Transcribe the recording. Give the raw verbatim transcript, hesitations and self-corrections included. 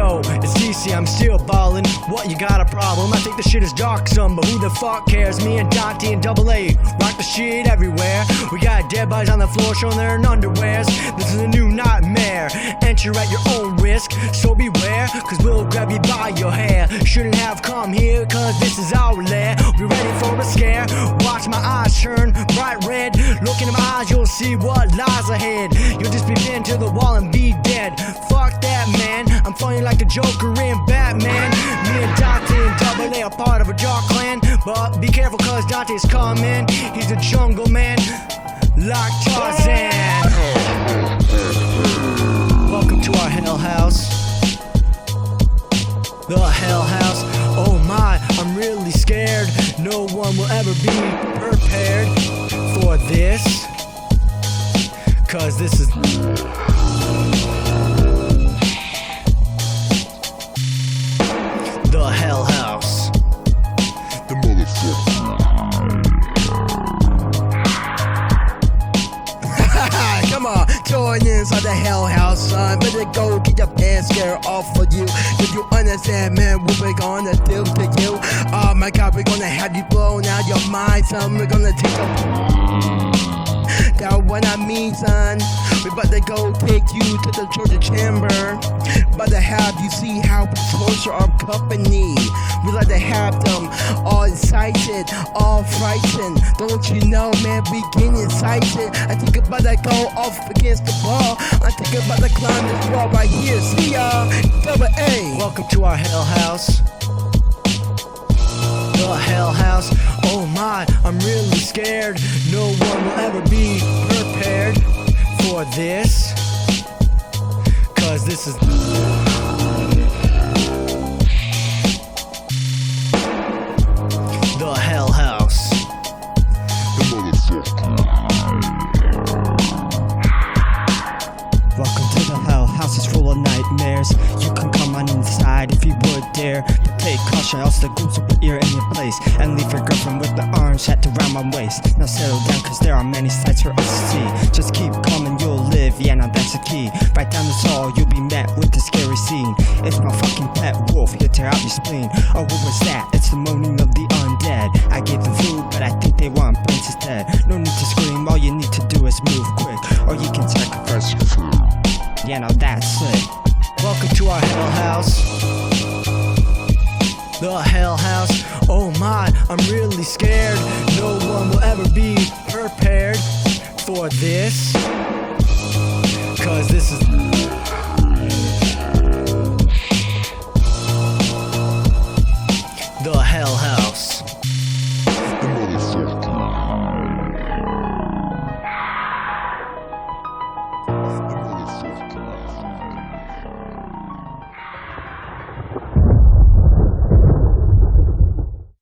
Yo, it's D C, I'm still ballin'. What, you got a problem? I think the shit is dark some, but who the fuck cares? Me and Dante and Double A rock the shit everywhere. We got dead bodies on the floor showing their underwears. This is a new nightmare. Enter at your own risk, so beware, cause we'll grab you by your hair. Shouldn't have come here, cause this is our lair. Be ready for a scare. Watch my eyes turn bright red. Look into my eyes, you'll see what lies ahead. You'll just be pinned to the wall and be dead. Fuck that, man. I'm funny like the Joker in Batman. Me and Dante and Double A are part of a Jaw clan. But be careful cause Dante's coming. He's a jungle man like Tarzan. Welcome to our hell house. The hell house. Oh my, I'm really scared. No one will ever be prepared for this, cause this is the hell house. The motherfucker. Come on, join inside the hell house, son. Better go get your pants scared off of you. If you understand, man, what we're gonna do to you. Oh my god, we're gonna have you blown out your mind, son. We're gonna take a that's what I mean, son. We about to go take you to the torture chamber. About to have you see how we torture our company. We like to have them all excited, all frightened. Don't you know, man, we getting excited. I think about to go off against the wall. I think about to climb this wall right here. See y'all, Double A. Welcome to our hell house. The hell house. Oh my, I'm really scared. No one will ever be prepared for this, cause this is the hell house. The motherfucker. Welcome to the hell house, it's full of nightmares. You can come on inside if you would dare. But take caution, else the ghouls will put ear in your place and leave your girlfriend with the orange hat around my waist. Now settle down, cause there are many sights for us to see. Just keep calm and you'll live, yeah, now that's the key. Right down this hall, you'll be met with the scary scene. It's my fucking pet wolf, he'll tear out your spleen. Oh, what was that? It's the moaning of the undead. I gave them food, but I think they want brains instead. No need to scream, all you need to do is move quick, or you can sacrifice your food. Yeah, now that's it. Welcome to our hell house. The hell house. Oh my, I'm really scared. No one will ever be prepared for this, cause this is the hell house. The motherfucker. The motherfucker.